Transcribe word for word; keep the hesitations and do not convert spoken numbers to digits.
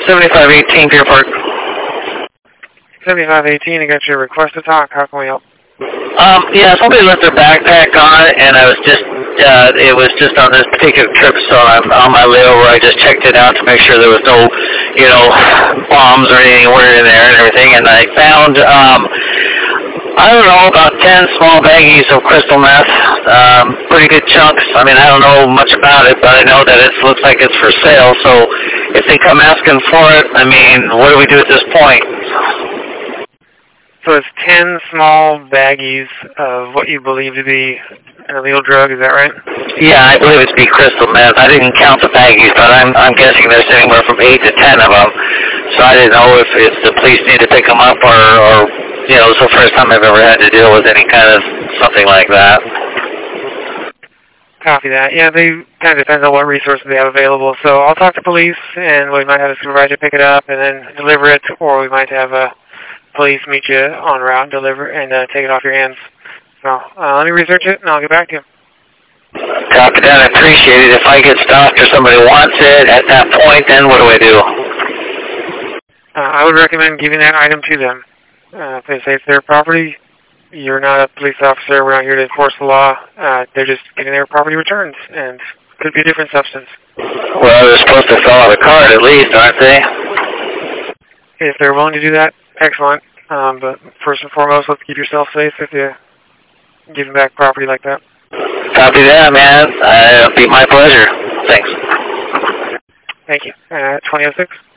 seventy-five eighteen, Deer Park. seventy-five eighteen, I got your request to talk. How can we help? Um, yeah, somebody left their backpack on, and I was just, uh, it was just on this particular trip, so I'm on my layover. I just checked it out to make sure there was no, you know, bombs or anything in there and everything, and I found, um, I don't know, about ten small baggies of crystal meth, um, pretty good chunks. I mean, I don't know much about it, but I know that it looks like it's for sale, so if they come asking for it, I mean, what do we do at this point? So it's ten small baggies of what you believe to be an illegal drug, is that right? Yeah, I believe it's be crystal meth. I didn't count the baggies, but I'm I'm guessing there's anywhere from eight to ten of them. So I didn't know if, if the police need to pick them up or, or, you know, it's the first time I've ever had to deal with any kind of something like that. Copy that. Yeah, they kind of depends on what resources they have available. So I'll talk to police, and we might have a supervisor pick it up and then deliver it, or we might have a police meet you on route, deliver, and uh, take it off your hands. So uh, let me research it, and I'll get back to you. Copy that. I appreciate it. If I get stopped or somebody wants it at that point, then what do I do? Uh, I would recommend giving that item to them. Uh, if they say it's their property, you're not a police officer. We're not here to enforce the law. Uh, they're just getting their property returned, and could be a different substance. Well, they're supposed to fill out a card at least, aren't they? If they're willing to do that, excellent. Um, but first and foremost, let's keep yourself safe if you give them back property like that. Copy that, man. Uh, it'll be my pleasure. Thanks. Thank you. Uh, twenty oh six.